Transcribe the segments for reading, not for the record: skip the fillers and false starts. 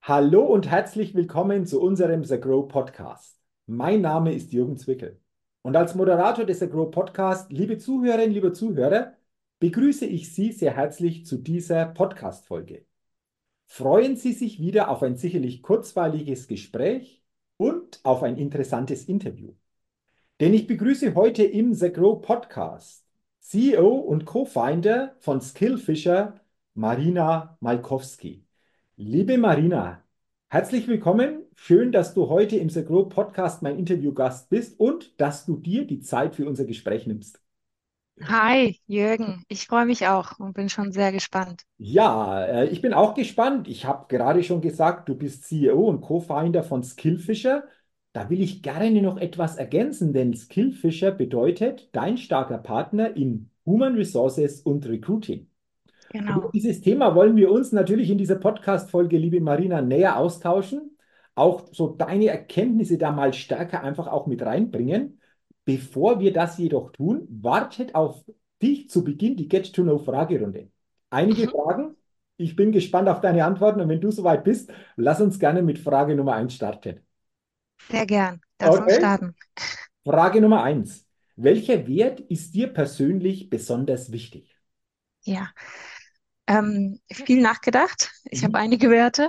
Hallo und herzlich willkommen zu unserem The Grow Podcast. Mein Name ist Jürgen Zwickel. Und als Moderator des The Grow Podcast, liebe Zuhörerinnen, liebe Zuhörer, begrüße ich Sie sehr herzlich zu dieser Podcast-Folge. Freuen Sie sich wieder auf ein sicherlich kurzweiliges Gespräch und auf ein interessantes Interview. Denn ich begrüße heute im The Grow Podcast CEO und Co-Founder von Skillfisher, Marina Malkowski. Liebe Marina, herzlich willkommen. Schön, dass du heute im The Grow Podcast mein Interviewgast bist und dass du dir die Zeit für unser Gespräch nimmst. Hi, Jürgen. Ich freue mich auch und bin schon sehr gespannt. Ja, ich bin auch gespannt. Ich habe gerade schon gesagt, du bist CEO und Co-Founder von Skillfisher. Da will ich gerne noch etwas ergänzen, denn Skillfisher bedeutet dein starker Partner in Human Resources und Recruiting. Und über Genau. dieses Thema wollen wir uns natürlich in dieser Podcast-Folge, liebe Marina, näher austauschen. Auch so deine Erkenntnisse da mal stärker einfach auch mit reinbringen. Bevor wir das jedoch tun, wartet auf dich zu Beginn die Get-to-Know-Fragerunde. Einige Mhm. Fragen. Ich bin gespannt auf deine Antworten und wenn du soweit bist, lass uns gerne mit Frage Nummer eins starten. Sehr gern. Lass uns Okay. starten. Frage Nummer eins. Welcher Wert ist dir persönlich besonders wichtig? Ja. Viel nachgedacht. Ich habe Mhm. einige Werte,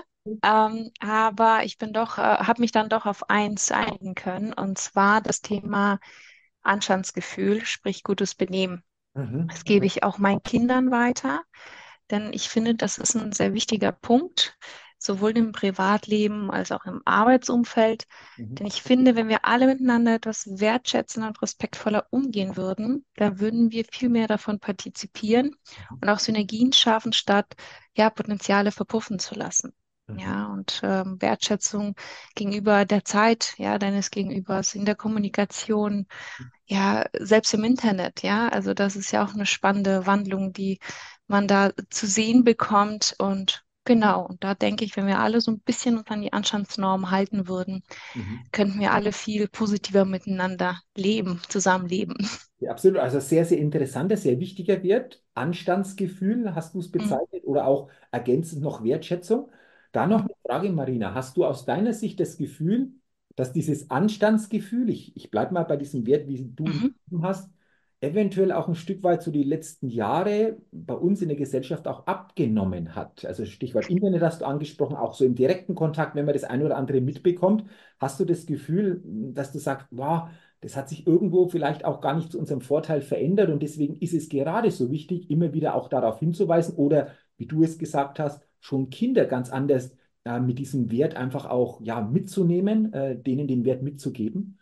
aber ich bin doch, habe mich dann doch auf eins einigen können, und zwar das Thema Anstandsgefühl, sprich gutes Benehmen. Mhm. Das gebe ich auch meinen Kindern weiter, denn ich finde, das ist ein sehr wichtiger Punkt, sowohl im Privatleben als auch im Arbeitsumfeld. Mhm. Denn ich finde, wenn wir alle miteinander etwas wertschätzender und respektvoller umgehen würden, dann würden wir viel mehr davon partizipieren und auch Synergien schaffen, statt ja, Potenziale verpuffen zu lassen. Mhm. Ja, und Wertschätzung gegenüber der Zeit, ja, deines Gegenübers in der Kommunikation, ja, selbst im Internet, ja, also das ist ja auch eine spannende Wandlung, die man da zu sehen bekommt. Und genau, und da denke ich, wenn wir alle so ein bisschen uns an die Anstandsnormen halten würden, Mhm. könnten wir alle viel positiver miteinander leben, zusammenleben. Ja, absolut. Also sehr, sehr interessanter, sehr wichtiger Wert. Anstandsgefühl hast du es Mhm. bezeichnet oder auch ergänzend noch Wertschätzung. Da noch Mhm. eine Frage, Marina. Hast du aus deiner Sicht das Gefühl, dass dieses Anstandsgefühl, ich bleibe mal bei diesem Wert, wie du ihn Mhm. beschrieben hast, eventuell auch ein Stück weit so die letzten Jahre bei uns in der Gesellschaft auch abgenommen hat? Also Stichwort Internet hast du angesprochen, auch so im direkten Kontakt, wenn man das eine oder andere mitbekommt. Hast du das Gefühl, dass du sagst, wow, das hat sich irgendwo vielleicht auch gar nicht zu unserem Vorteil verändert und deswegen ist es gerade so wichtig, immer wieder auch darauf hinzuweisen oder, wie du es gesagt hast, schon Kinder ganz anders mit diesem Wert einfach auch ja, mitzunehmen, denen den Wert mitzugeben.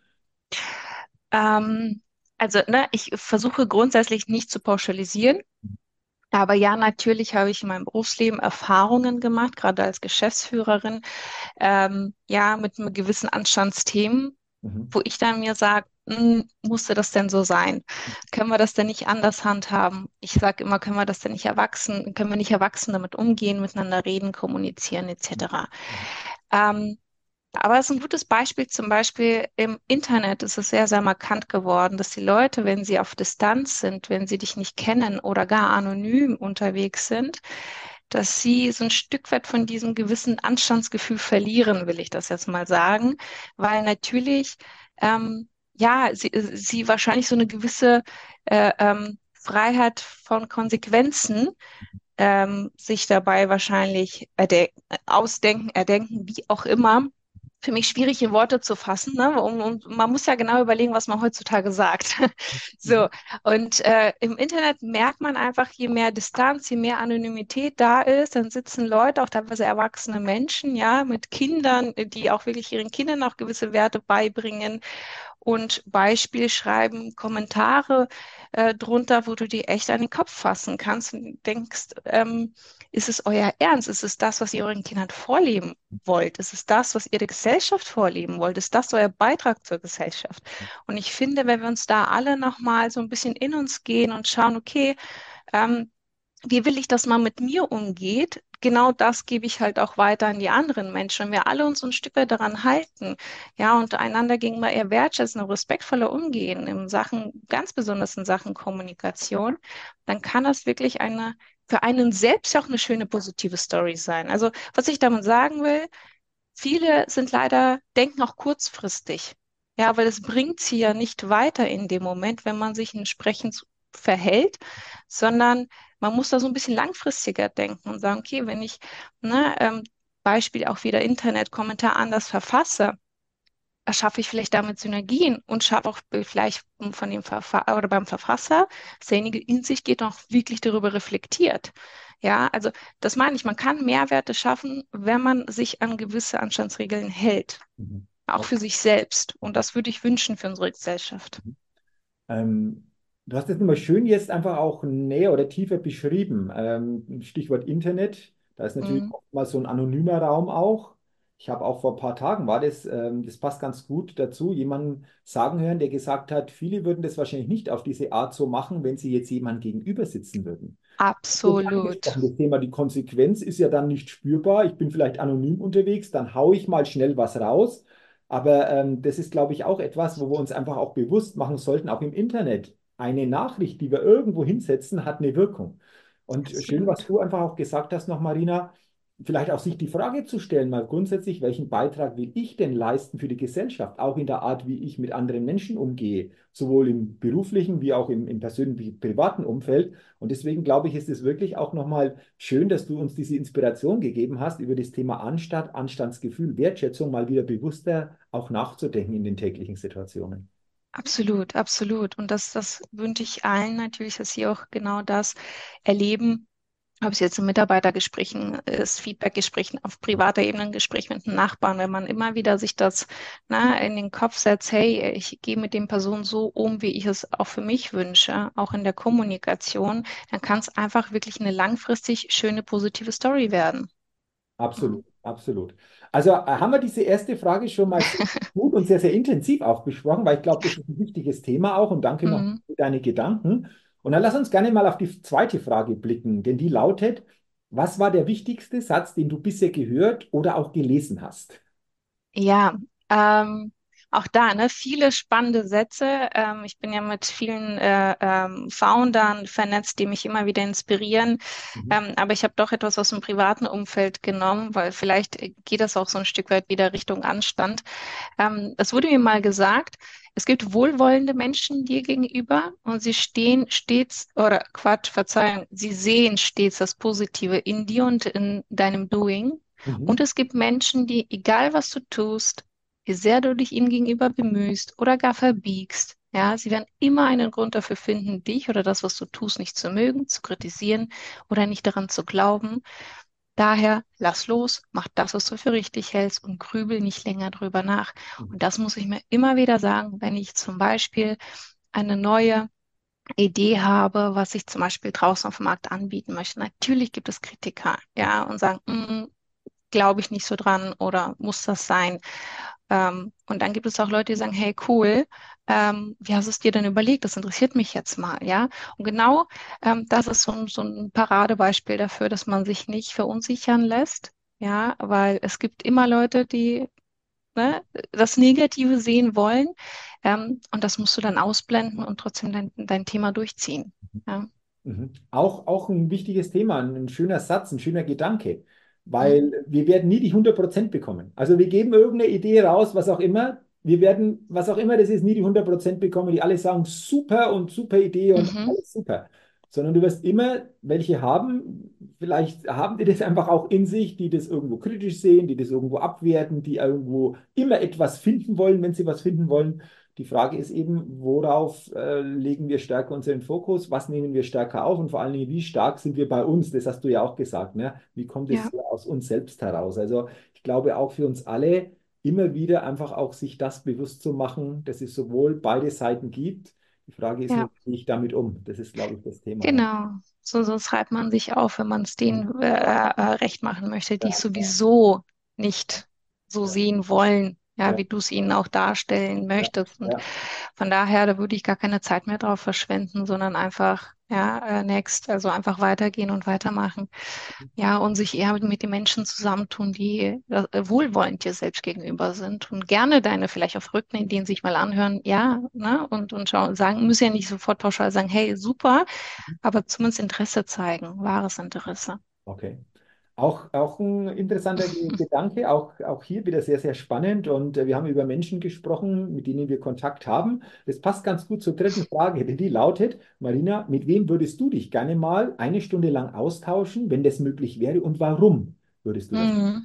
Ähm, also, ne, ich versuche grundsätzlich nicht zu pauschalisieren. Aber ja, natürlich habe ich in meinem Berufsleben Erfahrungen gemacht, gerade als Geschäftsführerin, ja, mit einem gewissen Anstandsthemen, Mhm. wo ich dann mir sage, musste das denn so sein? Können wir das denn nicht anders handhaben? Ich sage immer, können wir nicht erwachsen damit umgehen, miteinander reden, kommunizieren, etc. Ähm, aber es ist ein gutes Beispiel, zum Beispiel im Internet ist es sehr, sehr markant geworden, dass die Leute, wenn sie auf Distanz sind, wenn sie dich nicht kennen oder gar anonym unterwegs sind, dass sie so ein Stück weit von diesem gewissen Anstandsgefühl verlieren, will ich das jetzt mal sagen, weil natürlich, ja, sie wahrscheinlich so eine gewisse Freiheit von Konsequenzen sich dabei wahrscheinlich ausdenken, erdenken, wie auch immer. Für mich schwierig in Worte zu fassen, ne? Und man muss ja genau überlegen, was man heutzutage sagt. Mhm. So, und im Internet merkt man einfach, je mehr Distanz, je mehr Anonymität da ist, dann sitzen Leute, auch teilweise erwachsene Menschen, ja, mit Kindern, die auch wirklich ihren Kindern auch gewisse Werte beibringen und Beispiel schreiben, Kommentare drunter, wo du dir echt an den Kopf fassen kannst und denkst, ist es euer Ernst? Ist es das, was ihr euren Kindern vorleben wollt? Ist es das, was ihr der Gesellschaft vorleben wollt? Ist das euer Beitrag zur Gesellschaft? Und ich finde, wenn wir uns da alle nochmal so ein bisschen in uns gehen und schauen, okay, ähm, wie will ich, dass man mit mir umgeht? Genau das gebe ich halt auch weiter an die anderen Menschen. Wenn wir alle uns so ein Stück weit daran halten, ja, und einander gegenüber eher wertschätzen und respektvoller umgehen in Sachen, ganz besonders in Sachen Kommunikation, dann kann das wirklich eine für einen selbst auch eine schöne positive Story sein. Also was ich damit sagen will, viele sind leider, denken auch kurzfristig. Ja, weil es bringt sie ja nicht weiter in dem Moment, wenn man sich entsprechend verhält, sondern man muss da so ein bisschen langfristiger denken und sagen, okay, wenn ich, ne, Beispiel auch wieder Internetkommentar anders verfasse, erschaffe ich vielleicht damit Synergien und schaffe auch vielleicht von dem oder beim Verfasser, dass derjenige in sich geht und auch wirklich darüber reflektiert. Ja, also das meine ich, man kann Mehrwerte schaffen, wenn man sich an gewisse Anstandsregeln hält, Mhm. auch für sich selbst. Und das würde ich wünschen für unsere Gesellschaft. Ähm, Du hast das nochmal schön jetzt einfach auch näher oder tiefer beschrieben. Stichwort Internet, da ist natürlich Mhm. oft mal so ein anonymer Raum auch. Ich habe auch vor ein paar Tagen war das, das passt ganz gut dazu, jemanden sagen hören, der gesagt hat, viele würden das wahrscheinlich nicht auf diese Art so machen, wenn sie jetzt jemandem gegenüber sitzen würden. Das ist Absolut. angesprochen, das Thema, die Konsequenz ist ja dann nicht spürbar. Ich bin vielleicht anonym unterwegs, dann haue ich mal schnell was raus. Aber das ist, glaube ich, auch etwas, wo wir uns einfach auch bewusst machen sollten, auch im Internet. Eine Nachricht, die wir irgendwo hinsetzen, hat eine Wirkung. Und schön, was Absolut. du einfach auch gesagt hast noch, Marina, vielleicht auch sich die Frage zu stellen, mal grundsätzlich, welchen Beitrag will ich denn leisten für die Gesellschaft, auch in der Art, wie ich mit anderen Menschen umgehe, sowohl im beruflichen wie auch im persönlichen, privaten Umfeld. Und deswegen glaube ich, ist es wirklich auch nochmal schön, dass du uns diese Inspiration gegeben hast, über das Thema Anstand, Anstandsgefühl, Wertschätzung mal wieder bewusster auch nachzudenken in den täglichen Situationen. Absolut, absolut. Und das wünsche ich allen natürlich, dass sie auch genau das erleben. Ob es jetzt in Mitarbeitergesprächen ist, Feedbackgesprächen, auf privater Ebene ein Gespräch mit einem Nachbarn, wenn man immer wieder sich das, in den Kopf setzt, hey, ich gehe mit den Personen so um, wie ich es auch für mich wünsche, auch in der Kommunikation, dann kann es einfach wirklich eine langfristig schöne, positive Story werden. Absolut, absolut. Also haben wir diese erste Frage schon mal sehr gut und sehr, sehr intensiv auch besprochen, weil ich glaube, das ist ein wichtiges Thema auch und danke noch Mhm. für deine Gedanken. Und dann lass uns gerne mal auf die zweite Frage blicken, denn die lautet, was war der wichtigste Satz, den du bisher gehört oder auch gelesen hast? Ja, ähm, auch da, ne, viele spannende Sätze. Ich bin ja mit vielen Foundern vernetzt, die mich immer wieder inspirieren. Mhm. Aber ich habe doch etwas aus dem privaten Umfeld genommen, weil vielleicht geht das auch so ein Stück weit wieder Richtung Anstand. Es wurde mir mal gesagt, es gibt wohlwollende Menschen dir gegenüber und sie stehen stets, oder Quatsch, Verzeihung, sie sehen stets das Positive in dir und in deinem Doing. Und Mhm. es gibt Menschen, die, egal was du tust, wie sehr du dich ihnen gegenüber bemühst oder gar verbiegst, ja, sie werden immer einen Grund dafür finden, dich oder das, was du tust, nicht zu mögen, zu kritisieren oder nicht daran zu glauben. Daher lass los, mach das, was du für richtig hältst und grübel nicht länger drüber nach. Mhm. Und das muss ich mir immer wieder sagen, wenn ich zum Beispiel eine neue Idee habe, was ich zum Beispiel draußen auf dem Markt anbieten möchte. Natürlich gibt es Kritiker, ja, und sagen, glaube ich nicht so dran oder muss das sein? Und dann gibt es auch Leute, die sagen, hey, cool, wie hast du es dir denn überlegt? Das interessiert mich jetzt mal, ja? Und genau das ist so ein Paradebeispiel dafür, dass man sich nicht verunsichern lässt, ja, weil es gibt immer Leute, die, ne, das Negative sehen wollen, und das musst du dann ausblenden und trotzdem dein Thema durchziehen. Ja. Mhm. Auch ein wichtiges Thema, ein schöner Satz, ein schöner Gedanke, Mhm. weil wir werden nie die 100% bekommen. Also wir geben irgendeine Idee raus, was auch immer. Wir werden, was auch immer das ist, nie die 100% bekommen, die alle sagen, super und super Idee und Mhm. alles super. Sondern du wirst immer welche haben, vielleicht haben die das einfach auch in sich, die das irgendwo kritisch sehen, die das irgendwo abwerten, die irgendwo immer etwas finden wollen, wenn sie was finden wollen. Die Frage ist eben, worauf legen wir stärker unseren Fokus, was nehmen wir stärker auf und vor allen Dingen, wie stark sind wir bei uns? Das hast du ja auch gesagt, ne? Wie kommt es Ja, so aus uns selbst heraus? Also ich glaube auch für uns alle immer wieder einfach auch sich das bewusst zu machen, dass es sowohl beide Seiten gibt. Die Frage ist nur, ja. wie gehe ich damit um? Das ist, glaube ich, das Thema dann. Genau, sonst reibt man sich auf, wenn man es Mhm. denen recht machen möchte, die Ja, es ja, sowieso nicht so ja, sehen wollen, ja, ja, wie du es ihnen auch darstellen ja, möchtest. Und ja. von daher, da würde ich gar keine Zeit mehr drauf verschwenden, sondern einfach, Ja, next, also einfach weitergehen und weitermachen. Ja, und sich eher mit den Menschen zusammentun, die wohlwollend dir selbst gegenüber sind und gerne deine vielleicht auch verrückten Ideen sich mal anhören, ja, ne, und schauen, sagen, müssen ja nicht sofort pauschal sagen, hey, super, aber zumindest Interesse zeigen, wahres Interesse. Okay. Auch ein interessanter Gedanke, auch hier wieder sehr, sehr spannend. Und wir haben über Menschen gesprochen, mit denen wir Kontakt haben. Das passt ganz gut zur dritten Frage, denn die lautet, Marina, mit wem würdest du dich gerne mal eine Stunde lang austauschen, wenn das möglich wäre, und warum würdest du das? Mhm.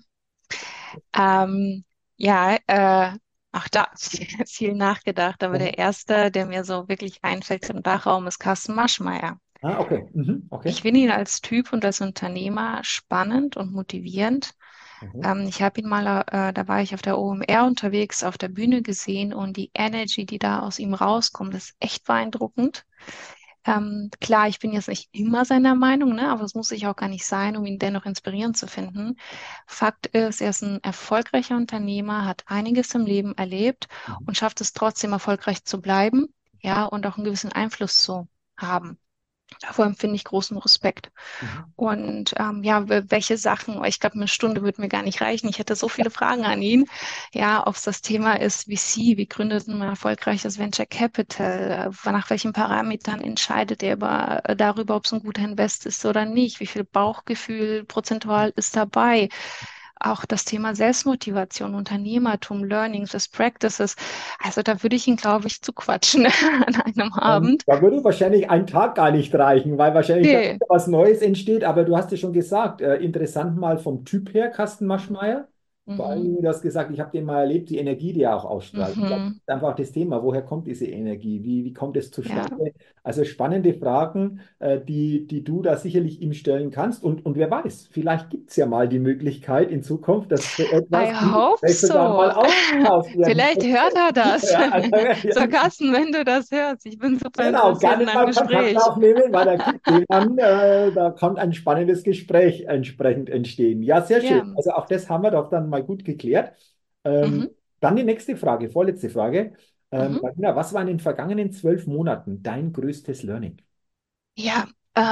Ähm, ja, auch da viel nachgedacht, aber Ja. der erste, der mir so wirklich einfällt im Dachraum, ist Carsten Maschmeyer. Ah, okay. Mhm. Okay. Ich finde ihn als Typ und als Unternehmer spannend und motivierend. Mhm. Ich habe ihn mal, da war ich auf der OMR unterwegs, auf der Bühne gesehen und die Energy, die da aus ihm rauskommt, ist echt beeindruckend. Klar, ich bin jetzt nicht immer seiner Meinung, ne, aber das muss ich auch gar nicht sein, um ihn dennoch inspirierend zu finden. Fakt ist, er ist ein erfolgreicher Unternehmer, hat einiges im Leben erlebt Mhm. und schafft es trotzdem erfolgreich zu bleiben, ja, und auch einen gewissen Einfluss zu haben. Davor empfinde ich großen Respekt. Mhm. Und ja, welche Sachen, ich glaube, eine Stunde würde mir gar nicht reichen. Ich hätte so viele Fragen an ihn. Ja, ob es das Thema ist, VC, wie gründet man ein erfolgreiches Venture Capital? Nach welchen Parametern entscheidet er darüber, ob es ein guter Invest ist oder nicht? Wie viel Bauchgefühl prozentual ist dabei? Auch das Thema Selbstmotivation, Unternehmertum, Learnings, Best Practices. Also da würde ich ihn, glaube ich, zuquatschen an einem Abend. Da würde wahrscheinlich ein Tag gar nicht reichen, weil wahrscheinlich dann Nee. wieder was Neues entsteht. Aber du hast ja schon gesagt, interessant mal vom Typ her, Carsten Maschmeyer. Vor Mhm. allem, du hast gesagt, ich habe den mal erlebt, die Energie, die er auch ausstrahlt. Ich glaube, das Mhm. ist einfach das Thema, woher kommt diese Energie? Wie kommt es Ja. zustande? Also spannende Fragen, die du da sicherlich ihm stellen kannst. Und wer weiß, vielleicht gibt es ja mal die Möglichkeit in Zukunft, dass so I etwas hope vielleicht sogar mal so. ausgetauscht werden Vielleicht könnte. hört er das. Ja, also, ja. So, Carsten, wenn du das hörst, ich bin super Genau, interessiert gerne in einem mal Kontakt Gespräch. aufnehmen, weil da gibt jemand, da kann ein spannendes Gespräch entsprechend entstehen. Ja, sehr schön. Ja. Also auch das haben wir doch dann mal gut geklärt. Mhm. Dann die nächste Frage, vorletzte Frage. Mhm. Martina, was war in den vergangenen 12 Monaten dein größtes Learning? Ja,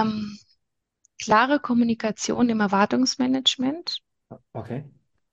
klare Kommunikation im Erwartungsmanagement, Okay.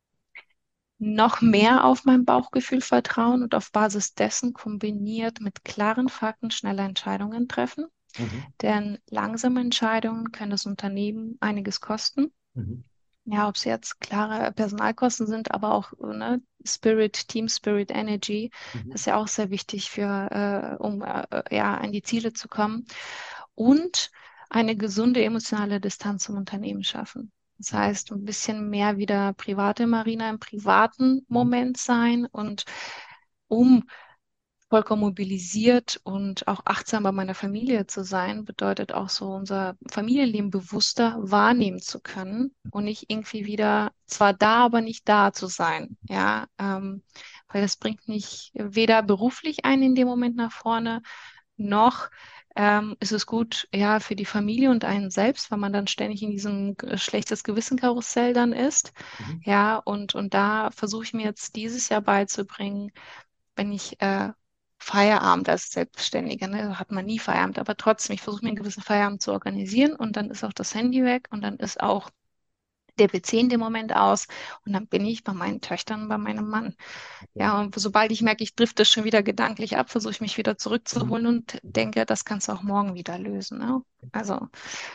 noch mehr auf mein Bauchgefühl vertrauen und auf Basis dessen kombiniert mit klaren Fakten schnelle Entscheidungen treffen. Mhm. Denn langsame Entscheidungen können das Unternehmen einiges kosten. Mhm. Ja, ob es jetzt klare Personalkosten sind, aber auch ne, Spirit, Team Spirit, Energy, Mhm. ist ja auch sehr wichtig um ja, an die Ziele zu kommen. Und eine gesunde emotionale Distanz zum Unternehmen schaffen. Das Mhm. heißt, ein bisschen mehr wieder private Marina im privaten Mhm. Moment sein und um vollkommen mobilisiert und auch achtsam bei meiner Familie zu sein, bedeutet auch so unser Familienleben bewusster wahrnehmen zu können und nicht irgendwie wieder zwar da, aber nicht da zu sein. Ja, weil das bringt nicht weder beruflich einen in dem Moment nach vorne, noch ist es gut, ja, für die Familie und einen selbst, weil man dann ständig in diesem schlechtes Gewissen-Karussell dann ist. Mhm. Ja, und da versuche ich mir jetzt dieses Jahr beizubringen, wenn ich Feierabend als Selbstständige, ne, hat man nie Feierabend, aber trotzdem, ich versuche mir einen gewissen Feierabend zu organisieren und dann ist auch das Handy weg und dann ist auch der PC in dem Moment aus und dann bin ich bei meinen Töchtern, bei meinem Mann. Okay. Ja, und sobald ich merke, ich drifte schon wieder gedanklich ab, versuche ich mich wieder Mhm. zurückzuholen und Mhm. denke, das kannst du auch morgen wieder lösen. Ne? Also,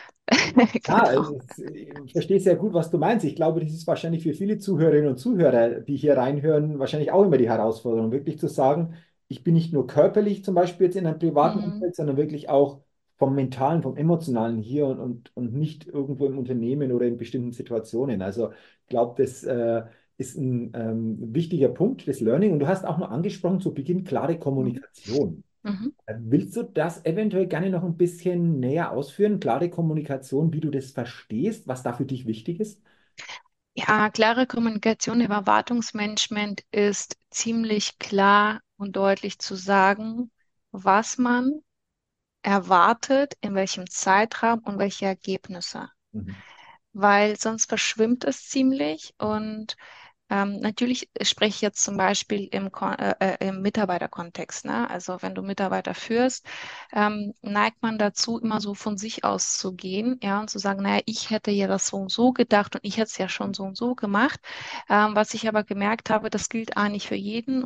Ja, genau. ich verstehe sehr gut, was du meinst. Ich glaube, das ist wahrscheinlich für viele Zuhörerinnen und Zuhörer, die hier reinhören, wahrscheinlich auch immer die Herausforderung, wirklich zu sagen, ich bin nicht nur körperlich zum Beispiel jetzt in einem privaten Mhm. Umfeld, sondern wirklich auch vom Mentalen, vom Emotionalen hier und nicht irgendwo im Unternehmen oder in bestimmten Situationen. Also ich glaube, das ist ein wichtiger Punkt, das Learning. Und du hast auch noch angesprochen, zu Beginn klare Mhm. Kommunikation. Mhm. Willst du das eventuell gerne noch ein bisschen näher ausführen? Klare Kommunikation, wie du das verstehst, was da für dich wichtig ist? Ja, klare Kommunikation im Erwartungsmanagement ist ziemlich klar und deutlich zu sagen, was man erwartet, in welchem Zeitraum und welche Ergebnisse. Mhm. Weil sonst verschwimmt es ziemlich und Natürlich spreche ich jetzt zum Beispiel im Mitarbeiterkontext, ne? Also wenn du Mitarbeiter führst, neigt man dazu, immer so von sich aus zu gehen, ja, und zu sagen, naja, ich hätte ja das so und so gedacht und ich hätte es ja schon so und so gemacht. Was ich aber gemerkt habe, das gilt A nicht für jeden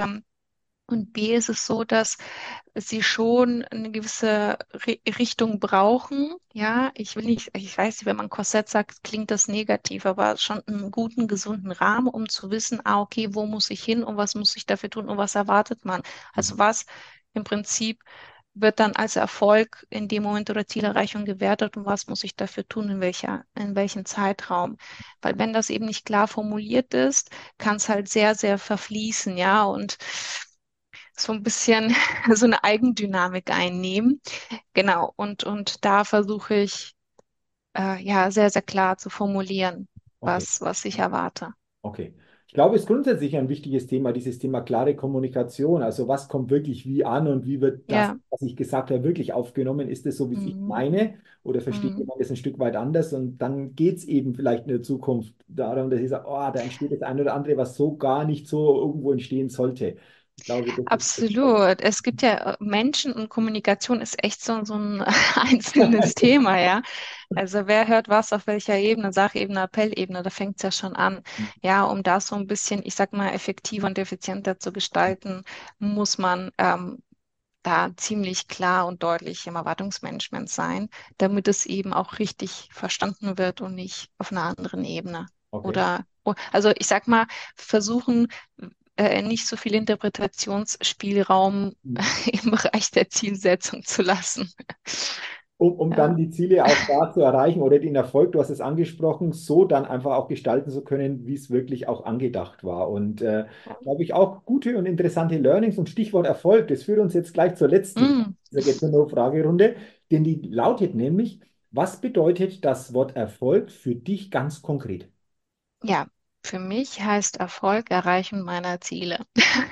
und B ist es so, dass sie schon eine gewisse Richtung brauchen. Ja, ich will nicht, ich weiß nicht, wenn man Korsett sagt, klingt das negativ, aber schon einen guten, gesunden Rahmen, um zu wissen, okay, wo muss ich hin und was muss ich dafür tun und was erwartet man? Mhm. Also was im Prinzip wird dann als Erfolg in dem Moment oder Zielerreichung gewertet und was muss ich dafür tun, in welchem Zeitraum? Weil wenn das eben nicht klar formuliert ist, kann es halt sehr, sehr verfließen, ja, und so ein bisschen so eine Eigendynamik einnehmen. Genau, und da versuche ich ja sehr, sehr klar zu formulieren, Okay. was ich erwarte. Okay. Ich glaube, es ist grundsätzlich ein wichtiges Thema, dieses Thema klare Kommunikation. Also was kommt wirklich wie an und wie wird das, Ja, was ich gesagt habe, wirklich aufgenommen? Ist es so, wie es ich mhm. meine? Oder versteht Mhm. jemand das ein Stück weit anders? Und dann geht es eben vielleicht in der Zukunft darum, dass ich sage, oh, da entsteht das eine oder andere, was so gar nicht so irgendwo entstehen sollte. Ich glaube, das ist Absolut. Es gibt ja Menschen und Kommunikation ist echt so ein einzelnes Thema, ja. Also wer hört was auf welcher Ebene, Sachebene, Appellebene, da fängt es ja schon an. Ja, um das so ein bisschen, ich sag mal, effektiver und effizienter zu gestalten, muss man da ziemlich klar und deutlich im Erwartungsmanagement sein, damit es eben auch richtig verstanden wird und nicht auf einer anderen Ebene. okay. Oder, also ich sag mal, versuchen, nicht so viel Interpretationsspielraum im Bereich der Zielsetzung zu lassen. Um dann Ja. die Ziele auch da zu erreichen oder den Erfolg, du hast es angesprochen, so dann einfach auch gestalten zu können, wie es wirklich auch angedacht war. Und Ja. da habe ich auch gute und interessante Learnings und Stichwort Erfolg. Das führt uns jetzt gleich zur letzten Frage Mm, dieser Get-to-Know-Fragerunde, denn die lautet nämlich, was bedeutet das Wort Erfolg für dich ganz konkret? ja, für mich heißt Erfolg Erreichen meiner Ziele.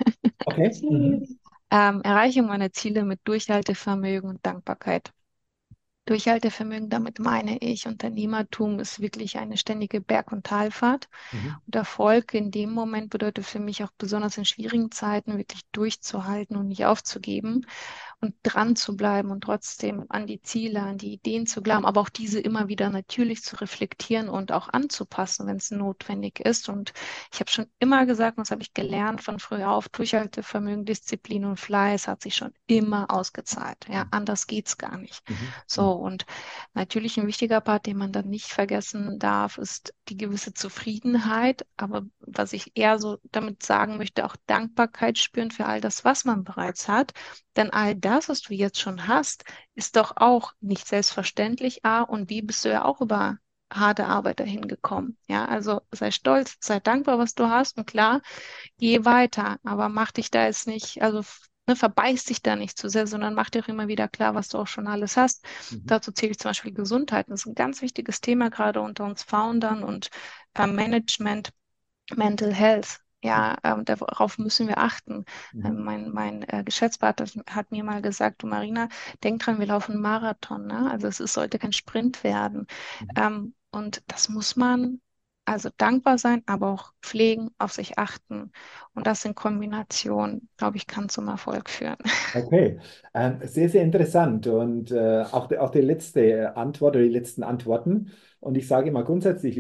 Okay. Mhm. Erreichung meiner Ziele mit Durchhaltevermögen und Dankbarkeit. Durchhaltevermögen, damit meine ich, Unternehmertum ist wirklich eine ständige Berg- und Talfahrt. Mhm. Und Erfolg in dem Moment bedeutet für mich auch besonders in schwierigen Zeiten wirklich durchzuhalten und nicht aufzugeben und dran zu bleiben und trotzdem an die Ziele, an die Ideen zu glauben, aber auch diese immer wieder natürlich zu reflektieren und auch anzupassen, wenn es notwendig ist. Und ich habe schon immer gesagt, und das habe ich gelernt von früher auf, Durchhaltevermögen, Disziplin und Fleiß hat sich schon immer ausgezahlt. Ja, anders geht's gar nicht. Mhm. So, Mhm. und natürlich ein wichtiger Part, den man dann nicht vergessen darf, ist die gewisse Zufriedenheit. Aber was ich eher so damit sagen möchte, auch Dankbarkeit spüren für all das, was man bereits hat. Denn all das, was du jetzt schon hast, ist doch auch nicht selbstverständlich. A, und B, bist du ja auch über harte Arbeit dahin gekommen. Ja, also sei stolz, sei dankbar, was du hast und klar, geh weiter, aber mach dich da jetzt nicht, also ne, verbeiß dich da nicht zu sehr, sondern mach dir auch immer wieder klar, was du auch schon alles hast. Mhm. Dazu zähle ich zum Beispiel Gesundheit. Das ist ein ganz wichtiges Thema, gerade unter uns Foundern und Management. Mental Health, ja, darauf müssen wir achten. Mhm. Mein Geschäftspartner hat mir mal gesagt, du Marina, denk dran, wir laufen einen Marathon, ne? Also sollte kein Sprint werden. Mhm. Und das muss man also dankbar sein, aber auch pflegen, auf sich achten. Und das in Kombination, glaube ich, kann zum Erfolg führen. Okay, sehr, sehr interessant und auch die letzte Antwort oder die letzten Antworten. Und ich sage mal grundsätzlich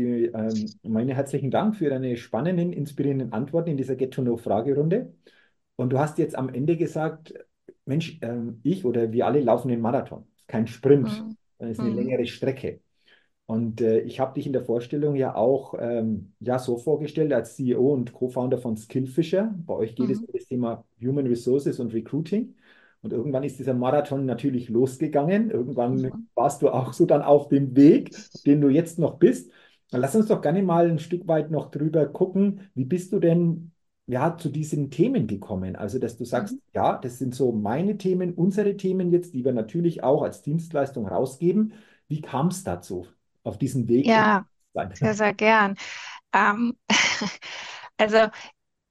meine herzlichen Dank für deine spannenden, inspirierenden Antworten in dieser Get-to-Know-Fragerunde. Und du hast jetzt am Ende gesagt, Mensch, ich oder wir alle laufen den Marathon. Kein Sprint, Mm, das ist eine mm, längere Strecke. Und ich habe dich in der Vorstellung ja auch ja, so vorgestellt als CEO und Co-Founder von Skillfisher. Bei euch geht es mm, um das Thema Human Resources und Recruiting. Und irgendwann ist dieser Marathon natürlich losgegangen. Irgendwann mm. warst du auch so dann auf dem Weg, auf dem du jetzt noch bist. Dann lass uns doch gerne mal ein Stück weit noch drüber gucken. Wie bist du denn ja, zu diesen Themen gekommen? Also, dass du sagst, Mhm. ja, das sind so meine Themen, unsere Themen jetzt, die wir natürlich auch als Dienstleistung rausgeben. Wie kam es dazu? Auf diesem Weg Ja, sehr, sein. sehr gern. Ähm, also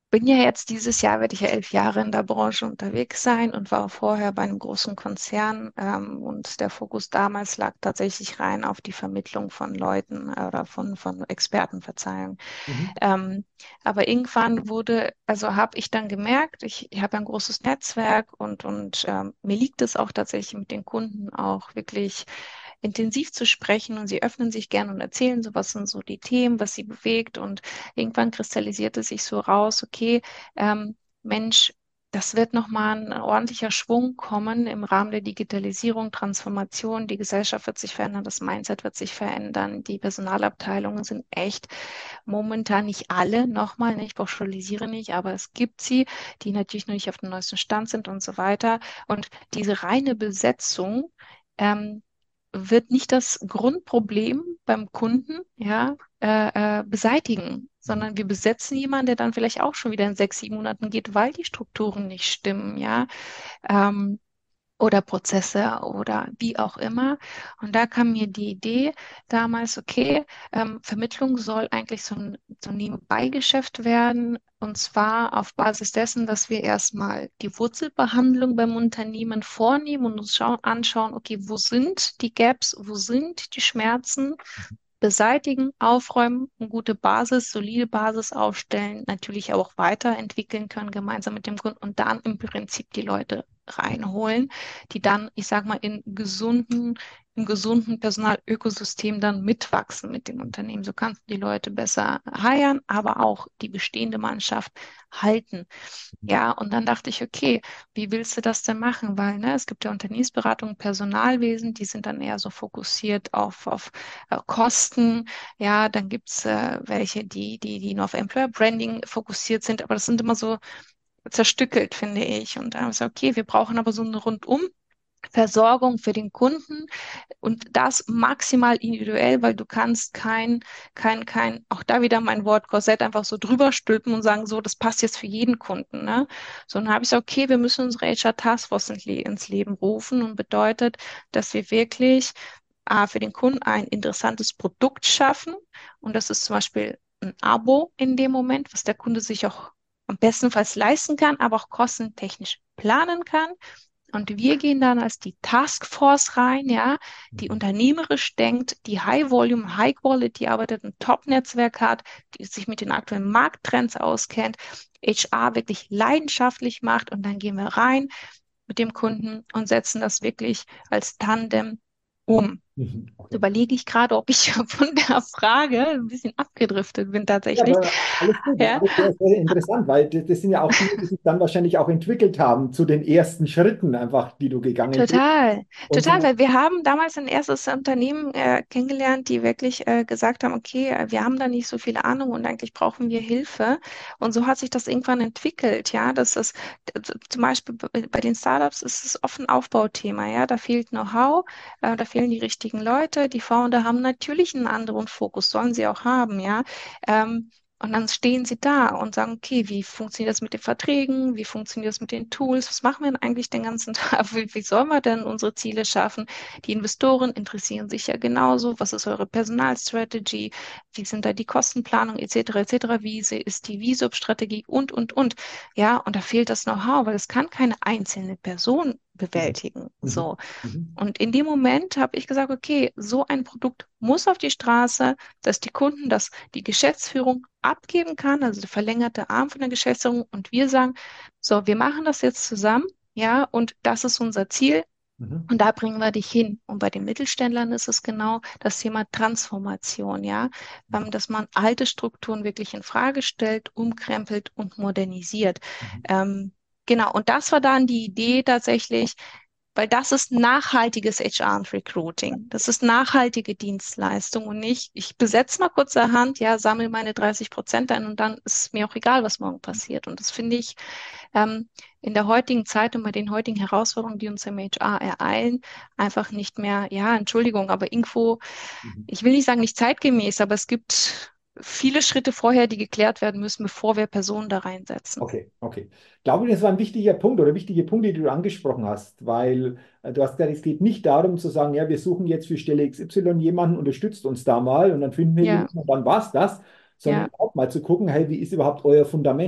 bin ja jetzt dieses Jahr, werde ich ja 11 Jahre in der Branche unterwegs sein und war vorher bei einem großen Konzern. Und der Fokus damals lag tatsächlich rein auf die Vermittlung von Leuten oder von Experten, Verzeihung. Mhm. Ähm, aber irgendwann also habe ich dann gemerkt, ich habe ein großes Netzwerk und mir liegt es auch tatsächlich mit den Kunden auch wirklich intensiv zu sprechen und sie öffnen sich gern und erzählen so, was sind so die Themen, was sie bewegt und irgendwann kristallisierte sich so raus, okay, Mensch, das wird nochmal ein ordentlicher Schwung kommen im Rahmen der Digitalisierung, Transformation. Die Gesellschaft wird sich verändern, das Mindset wird sich verändern. Die Personalabteilungen sind echt momentan nicht alle, nochmal, ne, ich pauschalisiere nicht, aber es gibt sie, die natürlich noch nicht auf dem neuesten Stand sind und so weiter. Und diese reine Besetzung ähm, wird nicht das Grundproblem beim Kunden, ja, beseitigen, sondern wir besetzen jemanden, der dann vielleicht auch schon wieder in 6, 7 Monaten geht, weil die Strukturen nicht stimmen, ja. Ähm, oder Prozesse oder wie auch immer. Und da kam mir die Idee damals, okay, Vermittlung soll eigentlich so ein Nebenbeigeschäft werden. Und zwar auf Basis dessen, dass wir erstmal die Wurzelbehandlung beim Unternehmen vornehmen und uns anschauen, okay, wo sind die Gaps, wo sind die Schmerzen, beseitigen, aufräumen, eine gute Basis, solide Basis aufstellen, natürlich auch weiterentwickeln können gemeinsam mit dem Kunden und dann im Prinzip die Leute reinholen, die dann, ich sag mal, im gesunden Personalökosystem dann mitwachsen mit dem Unternehmen. So kannst du die Leute besser heiern, aber auch die bestehende Mannschaft halten. Ja, und dann dachte ich, okay, wie willst du das denn machen? Weil, ne, es gibt ja Unternehmensberatung, Personalwesen, die sind dann eher so fokussiert auf Kosten. Ja, dann gibt's welche, die nur auf Employer Branding fokussiert sind, aber das sind immer so zerstückelt, finde ich. Und da habe ich gesagt, okay, wir brauchen aber so eine rundum Versorgung für den Kunden und das maximal individuell, weil du kannst auch da wieder mein Wort Korsett einfach so drüber stülpen und sagen, so, das passt jetzt für jeden Kunden, ne? Sondern habe ich gesagt, okay, wir müssen unsere HR Taskforce ins Leben rufen und bedeutet, dass wir wirklich für den Kunden ein interessantes Produkt schaffen und das ist zum Beispiel ein Abo in dem Moment, was der Kunde sich auch am bestenfalls leisten kann, aber auch kostentechnisch planen kann. Und wir gehen dann als die Taskforce rein, ja, die Mhm. unternehmerisch denkt, die High Volume, High Quality arbeitet, ein Top-Netzwerk hat, die sich mit den aktuellen Markttrends auskennt, HR wirklich leidenschaftlich macht und dann gehen wir rein mit dem Kunden und setzen das wirklich als Tandem um. Mhm. So Okay. überlege ich gerade, ob ich von der Frage ein bisschen abgedriftet bin Ja, tatsächlich. aber alles gut, Ja, alles sehr, sehr interessant, weil das sind ja auch Dinge, die sich dann wahrscheinlich auch entwickelt haben zu den ersten Schritten einfach, die du gegangen bist. total, Und total, so, weil wir haben damals ein erstes Unternehmen kennengelernt, die wirklich gesagt haben, okay, wir haben da nicht so viele Ahnung und eigentlich brauchen wir Hilfe. Und so hat sich das irgendwann entwickelt, ja, zum Beispiel bei den Startups ist es oft ein Aufbauthema, ja, da fehlt Know-how, da fehlen die richtigen Leute, die Founder haben natürlich einen anderen Fokus, sollen sie auch haben, ja. Und dann stehen sie da und sagen, okay, wie funktioniert das mit den Verträgen? Wie funktioniert das mit den Tools? Was machen wir denn eigentlich den ganzen Tag? Wie sollen wir denn unsere Ziele schaffen? Die Investoren interessieren sich ja genauso. Was ist eure Personalstrategy? Wie sind da die Kostenplanung etc. etc. Ist die VSOP-Strategie und. Ja, und da fehlt das Know-how, weil es kann keine einzelne Person mhm. bewältigen. Mhm. So. Mhm. Und in dem Moment habe ich gesagt, okay, so ein Produkt muss auf die Straße, dass die Kunden, dass die Geschäftsführung abgeben kann, also der verlängerte Arm von der Geschäftsführung. Und wir sagen, so, wir machen das jetzt zusammen, ja, und das ist unser Ziel. Mhm. Und da bringen wir dich hin. Und bei den Mittelständlern ist es genau das Thema Transformation, ja, dass man alte Strukturen wirklich in Frage stellt, umkrempelt und modernisiert. Mhm. Ähm, genau. Und das war dann die Idee tatsächlich, weil das ist nachhaltiges HR und Recruiting. Das ist nachhaltige Dienstleistung und nicht, ich besetze mal kurzerhand, ja, sammle meine 30% ein und dann ist es mir auch egal, was morgen passiert. Und das finde ich ähm, in der heutigen Zeit und bei den heutigen Herausforderungen, die uns im HR ereilen, einfach nicht mehr, ja, Entschuldigung, aber irgendwo, Mhm. ich will nicht sagen nicht zeitgemäß, aber es gibt viele Schritte vorher, die geklärt werden müssen, bevor wir Personen da reinsetzen. Okay, okay. Ich glaube, das war ein wichtiger Punkt oder wichtige Punkte, die du angesprochen hast, weil du hast gesagt, es geht nicht darum zu sagen, ja, wir suchen jetzt für Stelle XY jemanden, unterstützt uns da mal und dann finden wir Ja, jemanden und dann war es das, sondern ja, auch mal zu gucken, hey, wie ist überhaupt euer Fundament?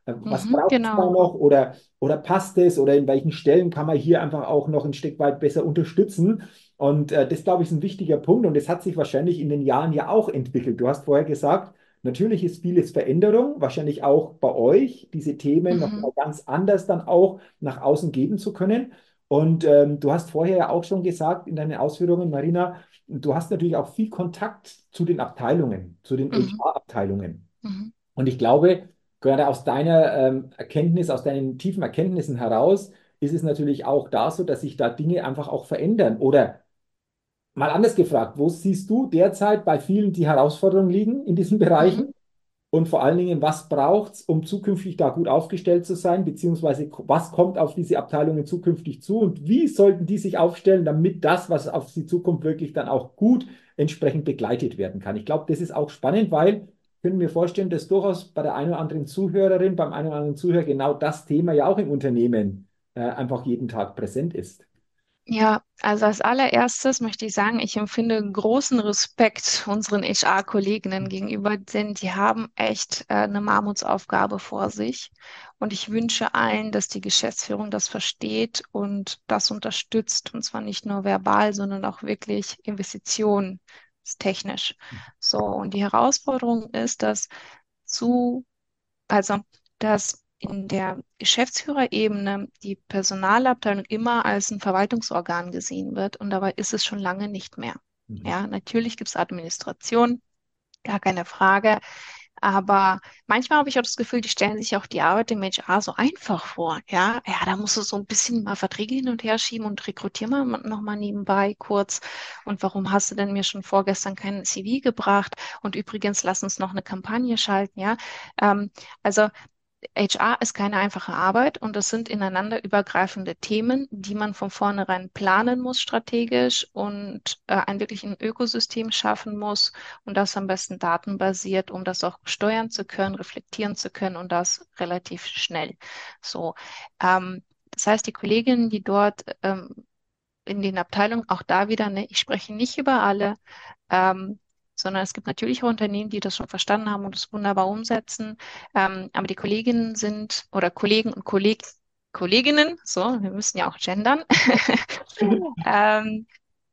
Was braucht es da Genau. noch oder passt es oder in welchen Stellen kann man hier einfach auch noch ein Stück weit besser unterstützen? Und das, glaube ich, ist ein wichtiger Punkt und das hat sich wahrscheinlich in den Jahren ja auch entwickelt. Du hast vorher gesagt, natürlich ist vieles Veränderung, wahrscheinlich auch bei euch, diese Themen noch Mhm. mal ganz anders dann auch nach außen geben zu können. Und du hast vorher ja auch schon gesagt in deinen Ausführungen, Marina, du hast natürlich auch viel Kontakt zu den Abteilungen, zu den Mhm. HR-Abteilungen. Mhm. Und ich glaube, gerade aus deiner Erkenntnis, aus deinen tiefen Erkenntnissen heraus, ist es natürlich auch da so, dass sich da Dinge einfach auch verändern. Oder mal anders gefragt, wo siehst du derzeit bei vielen die Herausforderungen liegen in diesen Mhm. Bereichen? Und vor allen Dingen, was braucht es, um zukünftig da gut aufgestellt zu sein, beziehungsweise was kommt auf diese Abteilungen zukünftig zu und wie sollten die sich aufstellen, damit das, was auf sie zukommt, wirklich dann auch gut entsprechend begleitet werden kann. Ich glaube, das ist auch spannend, weil ich könnte mir vorstellen, dass durchaus bei der einen oder anderen Zuhörerin, beim einen oder anderen Zuhörer genau das Thema ja auch im Unternehmen einfach jeden Tag präsent ist. Ja, also als allererstes möchte ich sagen, ich empfinde großen Respekt unseren HR-Kolleginnen gegenüber, denn die haben echt eine Mammutsaufgabe vor sich. Und ich wünsche allen, dass die Geschäftsführung das versteht und das unterstützt. Und zwar nicht nur verbal, sondern auch wirklich investitionstechnisch. So, und die Herausforderung ist, zu also, dass in der Geschäftsführerebene die Personalabteilung immer als ein Verwaltungsorgan gesehen wird und dabei ist es schon lange nicht mehr. Mhm. Ja, natürlich gibt es Administration, gar keine Frage, aber manchmal habe ich auch das Gefühl, die stellen sich auch die Arbeit im HR so einfach vor. Ja, ja, da musst du so ein bisschen mal Verträge hin und her schieben und rekrutier mal nochmal nebenbei kurz. Und warum hast du denn mir schon vorgestern keinen CV gebracht? Und übrigens, lass uns noch eine Kampagne schalten, ja. Also HR ist keine einfache Arbeit und es sind ineinander übergreifende Themen, die man von vornherein planen muss strategisch und ein wirklich ein Ökosystem schaffen muss und das am besten datenbasiert, um das auch steuern zu können, reflektieren zu können und das relativ schnell. So, das heißt, die Kolleginnen, die dort in den Abteilungen, auch da wieder, ne, ich spreche nicht über alle, ähm, sondern es gibt natürlich auch Unternehmen, die das schon verstanden haben und es wunderbar umsetzen. Aber die Kolleginnen sind, oder Kollegen und Kolleginnen, so, wir müssen ja auch gendern, ähm,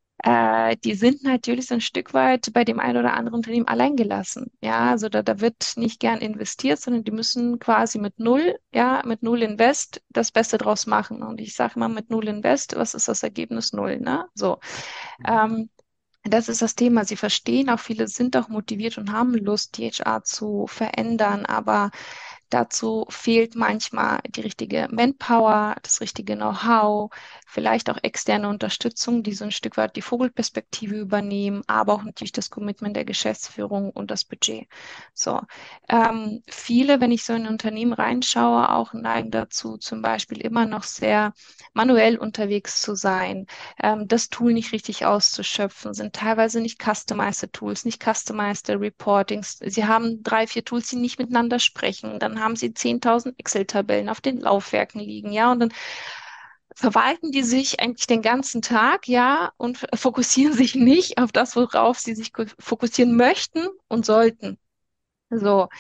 die sind natürlich so ein Stück weit bei dem einen oder anderen Unternehmen alleingelassen. Ja, also da wird nicht gern investiert, sondern die müssen quasi mit null, ja, mit null Invest das Beste draus machen. Und ich sage mal, mit null Invest, was ist das Ergebnis? Null, ne? So. Ähm, Das ist das Thema. Sie verstehen auch, viele sind auch motiviert und haben Lust, die HR zu verändern, aber dazu fehlt manchmal die richtige Manpower, das richtige Know-how, vielleicht auch externe Unterstützung, die so ein Stück weit die Vogelperspektive übernehmen, aber auch natürlich das Commitment der Geschäftsführung und das Budget. So, viele, wenn ich so in ein Unternehmen reinschaue, auch neigen dazu, zum Beispiel immer noch sehr manuell unterwegs zu sein, das Tool nicht richtig auszuschöpfen, sind teilweise nicht customized Tools, nicht customized Reportings. Sie haben drei, vier Tools, die nicht miteinander sprechen. Dann haben sie 10.000 Excel-Tabellen auf den Laufwerken liegen, ja, und dann verwalten die sich eigentlich den ganzen Tag, ja, und fokussieren sich nicht auf das, worauf sie sich fokussieren möchten und sollten. So,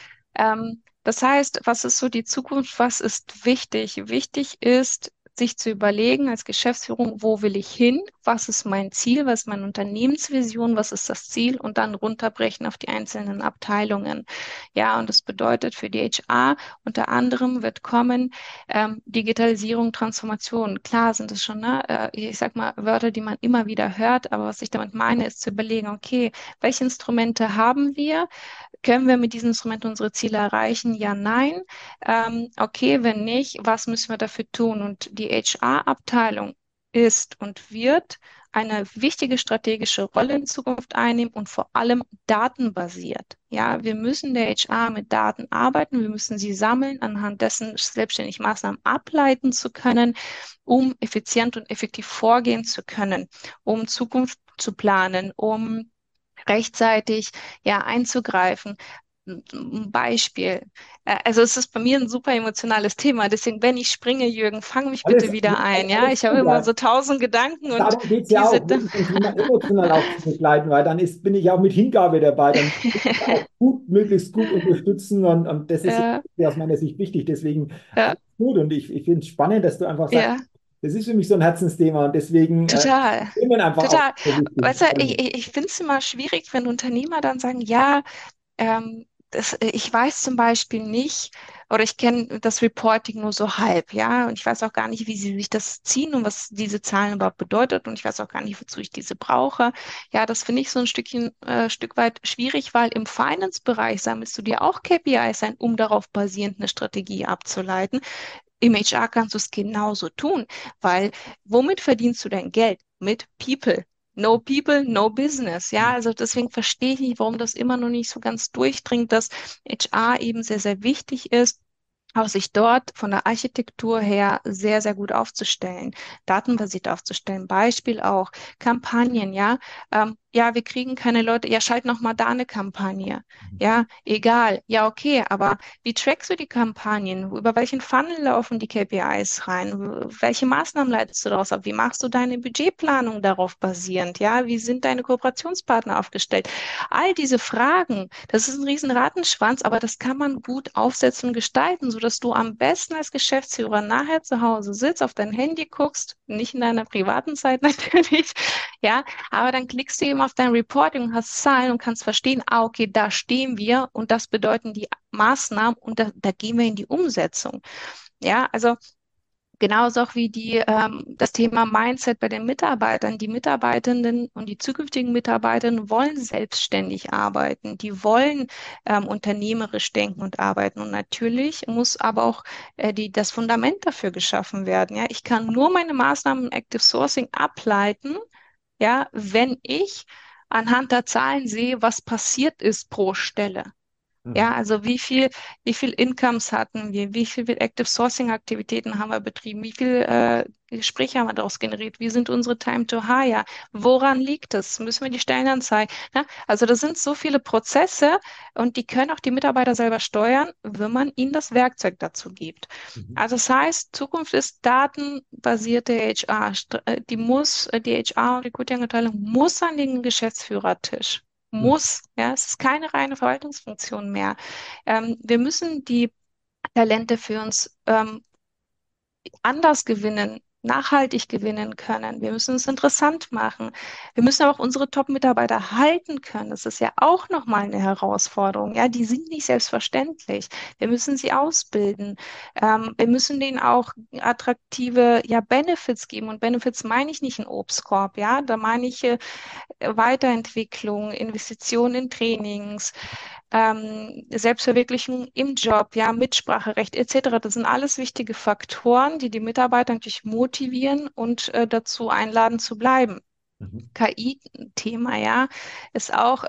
das heißt, was ist so die Zukunft? Was ist wichtig? Wichtig ist, sich zu überlegen als Geschäftsführung, wo will ich hin? Was ist mein Ziel? Was ist meine Unternehmensvision? Was ist das Ziel? Und dann runterbrechen auf die einzelnen Abteilungen. Ja, und das bedeutet für die HR unter anderem wird kommen Digitalisierung, Transformation. Klar sind es schon, ne, ich sag mal, Wörter, die man immer wieder hört, aber was ich damit meine, ist zu überlegen, okay, welche Instrumente haben wir? Können wir mit diesem Instrument unsere Ziele erreichen? Ja, nein. Okay, wenn nicht, was müssen wir dafür tun? Und die HR-Abteilung ist und wird eine wichtige strategische Rolle in Zukunft einnehmen und vor allem datenbasiert. Ja, wir müssen der HR mit Daten arbeiten, wir müssen sie sammeln, anhand dessen selbstständig Maßnahmen ableiten zu können, um effizient und effektiv vorgehen zu können, um Zukunft zu planen, um rechtzeitig ja einzugreifen. ein Beispiel. Also es ist bei mir ein super emotionales Thema. Deswegen, wenn ich springe, Jürgen, fang mich bitte wieder ein. Ja, Alles ich habe gut. immer so tausend Gedanken und Darum geht es ja diese. auch, wirklich ein Thema emotional auch zu begleiten, weil dann bin ich auch mit Hingabe dabei, dann will ich auch gut, möglichst gut unterstützen und das ist Ja, ja aus meiner Sicht wichtig. Deswegen ja, alles gut und ich finde es spannend, dass du einfach sagst, ja. das ist für mich so ein Herzensthema und deswegen Total, Themen einfach auch total. so wichtig. Weißt du, ich finde es immer schwierig, wenn Unternehmer dann sagen, ja, ich weiß zum Beispiel nicht, oder ich kenne das Reporting nur so halb, ja, und ich weiß auch gar nicht, wie sie sich das ziehen und was diese Zahlen überhaupt bedeutet und ich weiß auch gar nicht, wozu ich diese brauche. Ja, das finde ich so ein Stück weit schwierig, weil im Finance-Bereich sammelst du dir auch KPIs ein, um darauf basierend eine Strategie abzuleiten. Im HR kannst du es genauso tun, weil womit verdienst du dein Geld? Mit People. No people, no business. Ja, also deswegen verstehe ich nicht, warum das immer noch nicht so ganz durchdringt, dass HR eben sehr, sehr wichtig ist, auch sich dort von der Architektur her sehr, sehr gut aufzustellen, datenbasiert aufzustellen. Beispiel auch Kampagnen, ja. Ja, wir kriegen keine Leute, ja, schalt noch mal da eine Kampagne. Ja, egal. Ja, okay, aber wie trackst du die Kampagnen? Über welchen Funnel laufen die KPIs rein? Welche Maßnahmen leitest du daraus ab? Wie machst du deine Budgetplanung darauf basierend? Ja, wie sind deine Kooperationspartner aufgestellt? All diese Fragen, das ist ein riesen Rattenschwanz, aber das kann man gut aufsetzen und gestalten, sodass du am besten als Geschäftsführer nachher zu Hause sitzt, auf dein Handy guckst, nicht in deiner privaten Zeit natürlich, ja, aber dann klickst du eben auf dein Reporting und hast Zahlen und kannst verstehen, ah, okay, da stehen wir und das bedeuten die Maßnahmen und da gehen wir in die Umsetzung. Ja, also genauso auch wie das Thema Mindset bei den Mitarbeitern. Die Mitarbeitenden und die zukünftigen Mitarbeitenden wollen selbstständig arbeiten. Die wollen unternehmerisch denken und arbeiten. Und natürlich muss aber auch das Fundament dafür geschaffen werden. Ja, ich kann nur meine Maßnahmen im Active Sourcing ableiten, ja, wenn ich anhand der Zahlen sehe, was passiert ist pro Stelle. Mhm. Ja, also wie viel Incomes hatten wir, wie viel Active Sourcing Aktivitäten haben wir betrieben, wie viel Gespräche haben wir daraus generiert, wie sind unsere Time to Hire, woran liegt es, müssen wir die Stellenanzeigen, ja? Also das sind so viele Prozesse und die können auch die Mitarbeiter selber steuern, wenn man ihnen das Werkzeug dazu gibt. Mhm. Also das heißt, Zukunft ist datenbasierte HR. Die HR und Recruiting-Abteilung muss an den Geschäftsführertisch. Mhm. Muss, ja, es ist keine reine Verwaltungsfunktion mehr. Wir müssen die Talente für uns anders gewinnen, nachhaltig gewinnen können. Wir müssen es interessant machen. Wir müssen aber auch unsere Top-Mitarbeiter halten können. Das ist ja auch nochmal eine Herausforderung. Ja, die sind nicht selbstverständlich. Wir müssen sie ausbilden. Wir müssen denen auch attraktive, ja, Benefits geben. Und Benefits meine ich nicht einen Obstkorb. Ja, da meine ich Weiterentwicklung, Investitionen in Trainings, Selbstverwirklichung im Job, ja, Mitspracherecht etc. Das sind alles wichtige Faktoren, die die Mitarbeiter natürlich motivieren und dazu einladen zu bleiben. Mhm. KI-Thema, ja, ist auch,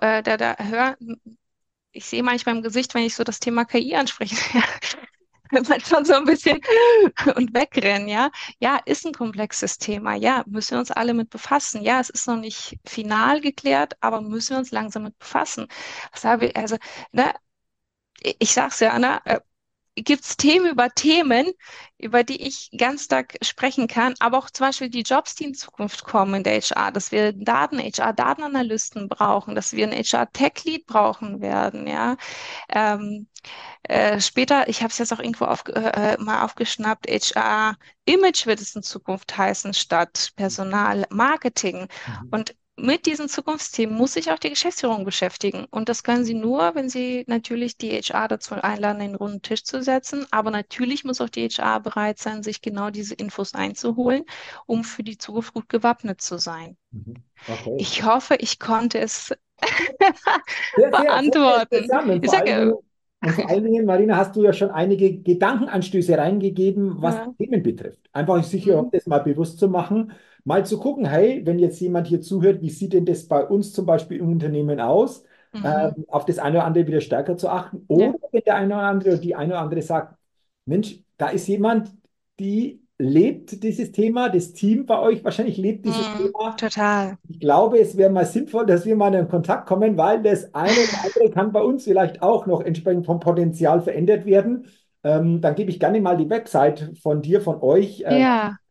ich sehe manchmal im Gesicht, wenn ich so das Thema KI anspreche, man schon so ein bisschen und wegrennen, ja. Ja, ist ein komplexes Thema. Ja, müssen wir uns alle mit befassen. Ja, es ist noch nicht final geklärt, aber müssen wir uns langsam mit befassen. Also, ne, ich sag's ja, ne, gibt es Themen über Themen, über die ich ganz stark sprechen kann, aber auch zum Beispiel die Jobs, die in Zukunft kommen in der HR, dass wir HR-Datenanalysten brauchen, dass wir einen HR-Tech-Lead brauchen werden, ja. Ähm, Später, ich habe es jetzt auch irgendwo mal aufgeschnappt, HR Image wird es in Zukunft heißen, statt Personal Marketing. Mhm. Und mit diesen Zukunftsthemen muss sich auch die Geschäftsführung beschäftigen. Und das können sie nur, wenn sie natürlich die HR dazu einladen, einen runden Tisch zu setzen. Aber natürlich muss auch die HR bereit sein, sich genau diese Infos einzuholen, um für die Zukunft gut gewappnet zu sein. Mhm. Okay. Ich hoffe, ich konnte es Sehr, sehr, sehr, sehr beantworten. interessant. Ich sage, Und vor allen Dingen, Marina, hast du ja schon einige Gedankenanstöße reingegeben, was ja, Themen betrifft. Einfach sicher, um mm, das mal bewusst zu machen, mal zu gucken, hey, wenn jetzt jemand hier zuhört, wie sieht denn das bei uns zum Beispiel im Unternehmen aus? mhm, Auf das eine oder andere wieder stärker zu achten. ja, Oder wenn der eine oder andere oder die eine oder andere sagt, Mensch, da ist jemand, die lebt dieses Thema, das Team bei euch wahrscheinlich lebt dieses Thema. Total. Ich glaube, es wäre mal sinnvoll, dass wir mal in Kontakt kommen, weil das eine oder andere kann bei uns vielleicht auch noch entsprechend vom Potenzial verändert werden. Dann gebe ich gerne mal die Website von dir, von euch, Ja,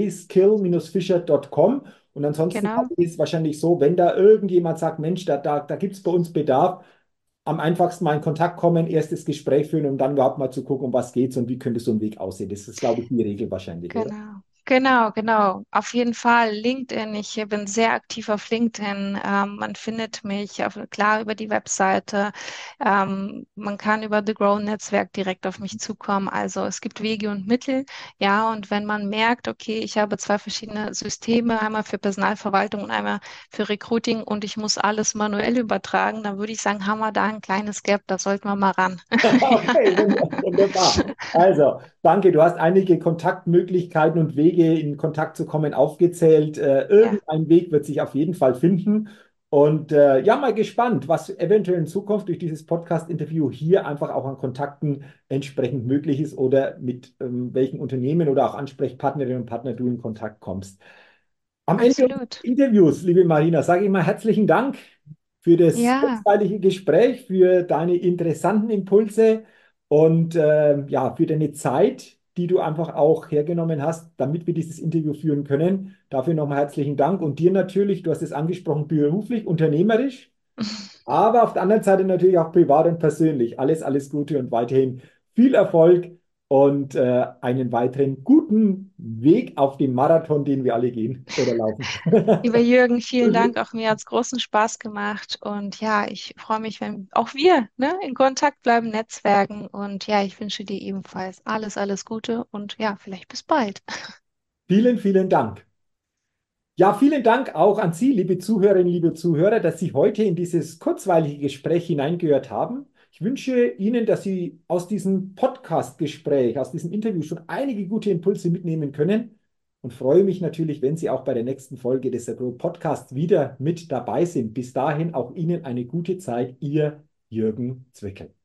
www.skill-fisher.com. Und ansonsten genau. ist es wahrscheinlich so, wenn da irgendjemand sagt, Mensch, da gibt es bei uns Bedarf, am einfachsten mal in Kontakt kommen, erstes Gespräch führen, um dann überhaupt mal zu gucken, um was geht's und wie könnte so ein Weg aussehen. Das ist, glaube ich, die Regel wahrscheinlich, oder? Genau, genau, genau. Auf jeden Fall LinkedIn. Ich bin sehr aktiv auf LinkedIn. Man findet mich klar über die Webseite. Man kann über The Grow-Netzwerk direkt auf mich zukommen. Also es gibt Wege und Mittel. Ja, und wenn man merkt, okay, ich habe zwei verschiedene Systeme, einmal für Personalverwaltung und einmal für Recruiting und ich muss alles manuell übertragen, dann würde ich sagen, haben wir da ein kleines Gap, da sollten wir mal ran. Okay, wunderbar. Also, danke. Du hast einige Kontaktmöglichkeiten und Wege, in Kontakt zu kommen, aufgezählt. Ja, Irgendein Weg wird sich auf jeden Fall finden. Und ja, mal gespannt, was eventuell in Zukunft durch dieses Podcast-Interview hier einfach auch an Kontakten entsprechend möglich ist oder mit welchen Unternehmen oder auch Ansprechpartnerinnen und Partnern du in Kontakt kommst. Am Ende unseres absolut. Interviews, liebe Marina, sage ich mal herzlichen Dank für das Ja. kurzweilige Gespräch, für deine interessanten Impulse und ja, für deine Zeit, die du einfach auch hergenommen hast, damit wir dieses Interview führen können. Dafür nochmal herzlichen Dank und dir natürlich, du hast es angesprochen, beruflich, unternehmerisch, aber auf der anderen Seite natürlich auch privat und persönlich. Alles, alles Gute und weiterhin viel Erfolg und einen weiteren guten Weg auf dem Marathon, den wir alle gehen oder laufen. Lieber Jürgen, vielen Dank. Auch mir hat es großen Spaß gemacht. Und ja, ich freue mich, wenn auch wir, ne, in Kontakt bleiben, netzwerken. Und ja, ich wünsche dir ebenfalls alles, alles Gute und ja, vielleicht bis bald. Vielen, vielen Dank. Ja, vielen Dank auch an Sie, liebe Zuhörerinnen, liebe Zuhörer, dass Sie heute in dieses kurzweilige Gespräch hineingehört haben. Ich wünsche Ihnen, dass Sie aus diesem Podcast-Gespräch, aus diesem Interview schon einige gute Impulse mitnehmen können und freue mich natürlich, wenn Sie auch bei der nächsten Folge des Agro Podcasts wieder mit dabei sind. Bis dahin auch Ihnen eine gute Zeit, Ihr Jürgen Zwickel.